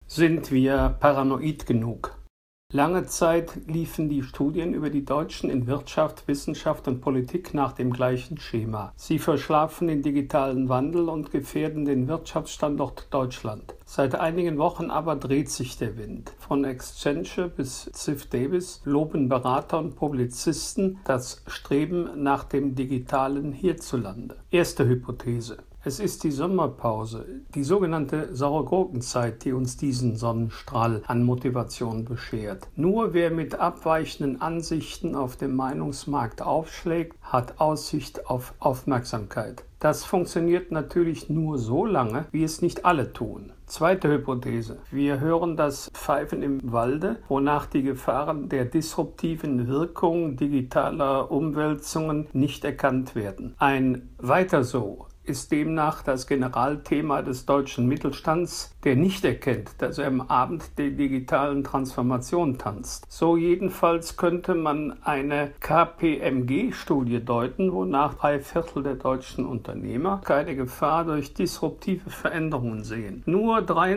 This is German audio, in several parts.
Sind wir paranoid genug? Lange Zeit liefen die Studien über die Deutschen in Wirtschaft, Wissenschaft und Politik nach dem gleichen Schema. Sie verschlafen den digitalen Wandel und gefährden den Wirtschaftsstandort Deutschland. Seit einigen Wochen aber dreht sich der Wind. Von Accenture bis Ziff Davis loben Berater und Publizisten das Streben nach dem Digitalen hierzulande. Erste Hypothese. Es ist die Sommerpause, die sogenannte saure Gurkenzeit, die uns diesen Sonnenstrahl an Motivation beschert. Nur wer mit abweichenden Ansichten auf dem Meinungsmarkt aufschlägt, hat Aussicht auf Aufmerksamkeit. Das funktioniert natürlich nur so lange, wie es nicht alle tun. Zweite Hypothese. Wir hören das Pfeifen im Walde, wonach die Gefahren der disruptiven Wirkung digitaler Umwälzungen nicht erkannt werden. Ein Weiter so ist demnach das Generalthema des deutschen Mittelstands, der nicht erkennt, dass er am Abend der digitalen Transformation tanzt. So jedenfalls könnte man eine KPMG-Studie deuten, wonach 3/4 der deutschen Unternehmer keine Gefahr durch disruptive Veränderungen sehen. Nur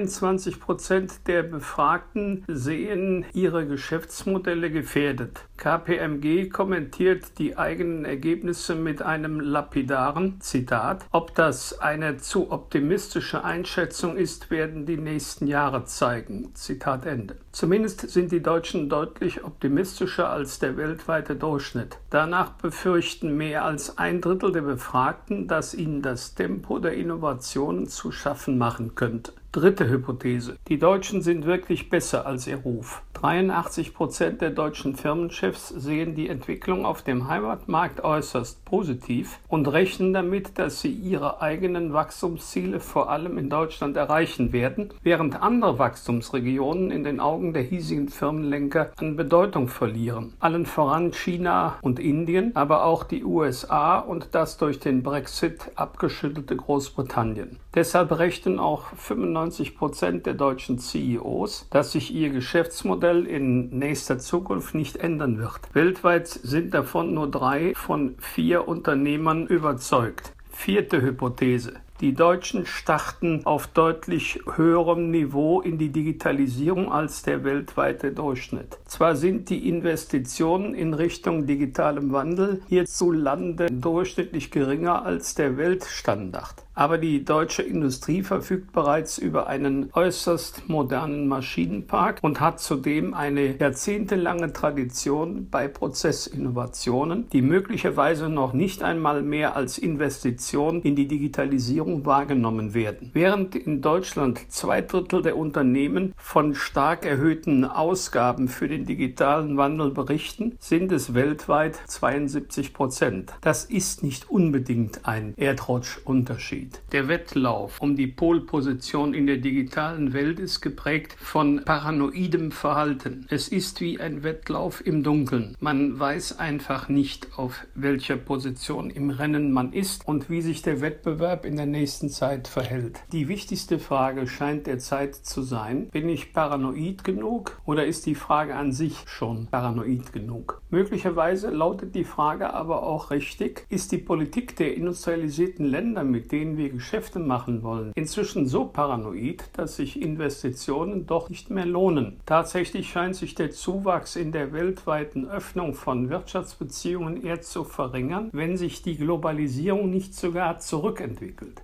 23% der Befragten sehen ihre Geschäftsmodelle gefährdet. KPMG kommentiert die eigenen Ergebnisse mit einem lapidaren Zitat: Ob das eine zu optimistische Einschätzung ist, werden die nächsten Jahre zeigen. Zitat Ende. Zumindest sind die Deutschen deutlich optimistischer als der weltweite Durchschnitt. Danach befürchten mehr als 1/3 der Befragten, dass ihnen das Tempo der Innovationen zu schaffen machen könnte. Dritte Hypothese. Die Deutschen sind wirklich besser als ihr Ruf. 83% der deutschen Firmenchefs sehen die Entwicklung auf dem Heimatmarkt äußerst positiv und rechnen damit, dass sie ihre eigenen Wachstumsziele vor allem in Deutschland erreichen werden, während andere Wachstumsregionen in den Augen der hiesigen Firmenlenker an Bedeutung verlieren. Allen voran China und Indien, aber auch die USA und das durch den Brexit abgeschüttelte Großbritannien. Deshalb rechnen auch 95% der deutschen CEOs, dass sich ihr Geschäftsmodell in nächster Zukunft nicht ändern wird. Weltweit sind davon nur 3 von 4 Unternehmern überzeugt. Vierte Hypothese. Die Deutschen starten auf deutlich höherem Niveau in die Digitalisierung als der weltweite Durchschnitt. Zwar sind die Investitionen in Richtung digitalem Wandel hierzulande durchschnittlich geringer als der Weltstandard, aber die deutsche Industrie verfügt bereits über einen äußerst modernen Maschinenpark und hat zudem eine jahrzehntelange Tradition bei Prozessinnovationen, die möglicherweise noch nicht einmal mehr als Investition in die Digitalisierung wahrgenommen werden. Während in Deutschland 2/3 der Unternehmen von stark erhöhten Ausgaben für den digitalen Wandel berichten, sind es weltweit 72%. Das ist nicht unbedingt ein Erdrutschunterschied. Der Wettlauf um die Polposition in der digitalen Welt ist geprägt von paranoidem Verhalten. Es ist wie ein Wettlauf im Dunkeln. Man weiß einfach nicht, auf welcher Position im Rennen man ist und wie sich der Wettbewerb in der nächsten Zeit verhält. Die wichtigste Frage scheint derzeit zu sein: Bin ich paranoid genug oder ist die Frage an sich schon paranoid genug? Möglicherweise lautet die Frage aber auch richtig: Ist die Politik der industrialisierten Länder, mit denen wir Geschäfte machen wollen, inzwischen so paranoid, dass sich Investitionen doch nicht mehr lohnen? Tatsächlich scheint sich der Zuwachs in der weltweiten Öffnung von Wirtschaftsbeziehungen eher zu verringern, wenn sich die Globalisierung nicht sogar zurückentwickelt.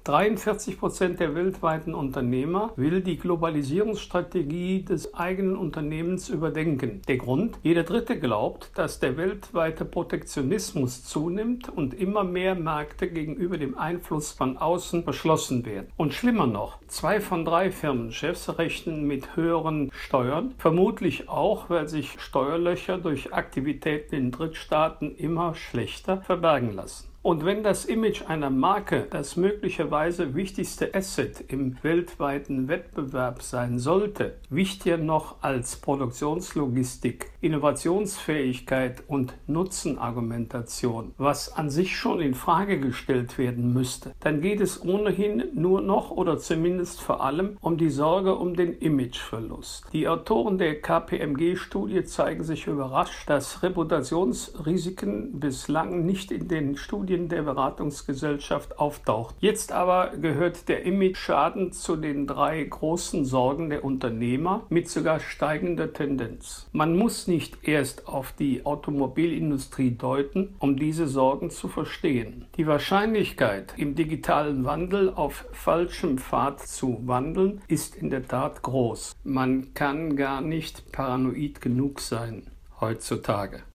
43% der weltweiten Unternehmer will die Globalisierungsstrategie des eigenen Unternehmens überdenken. Der Grund? Jeder Dritte glaubt, dass der weltweite Protektionismus zunimmt und immer mehr Märkte gegenüber dem Einfluss von außen verschlossen werden. Und schlimmer noch, 2 von 3 Firmenchefs rechnen mit höheren Steuern, vermutlich auch, weil sich Steuerlöcher durch Aktivitäten in Drittstaaten immer schlechter verbergen lassen. Und wenn das Image einer Marke das möglicherweise wichtigste Asset im weltweiten Wettbewerb sein sollte, wichtiger noch als Produktionslogistik, Innovationsfähigkeit und Nutzenargumentation, was an sich schon in Frage gestellt werden müsste, dann geht es ohnehin nur noch oder zumindest vor allem um die Sorge um den Imageverlust. Die Autoren der KPMG-Studie zeigen sich überrascht, dass Reputationsrisiken bislang nicht in den Studien Beginn der Beratungsgesellschaft auftaucht. Jetzt aber gehört der Image-Schaden zu den 3 großen Sorgen der Unternehmer mit sogar steigender Tendenz. Man muss nicht erst auf die Automobilindustrie deuten, um diese Sorgen zu verstehen. Die Wahrscheinlichkeit, im digitalen Wandel auf falschem Pfad zu wandeln, ist in der Tat groß. Man kann gar nicht paranoid genug sein heutzutage.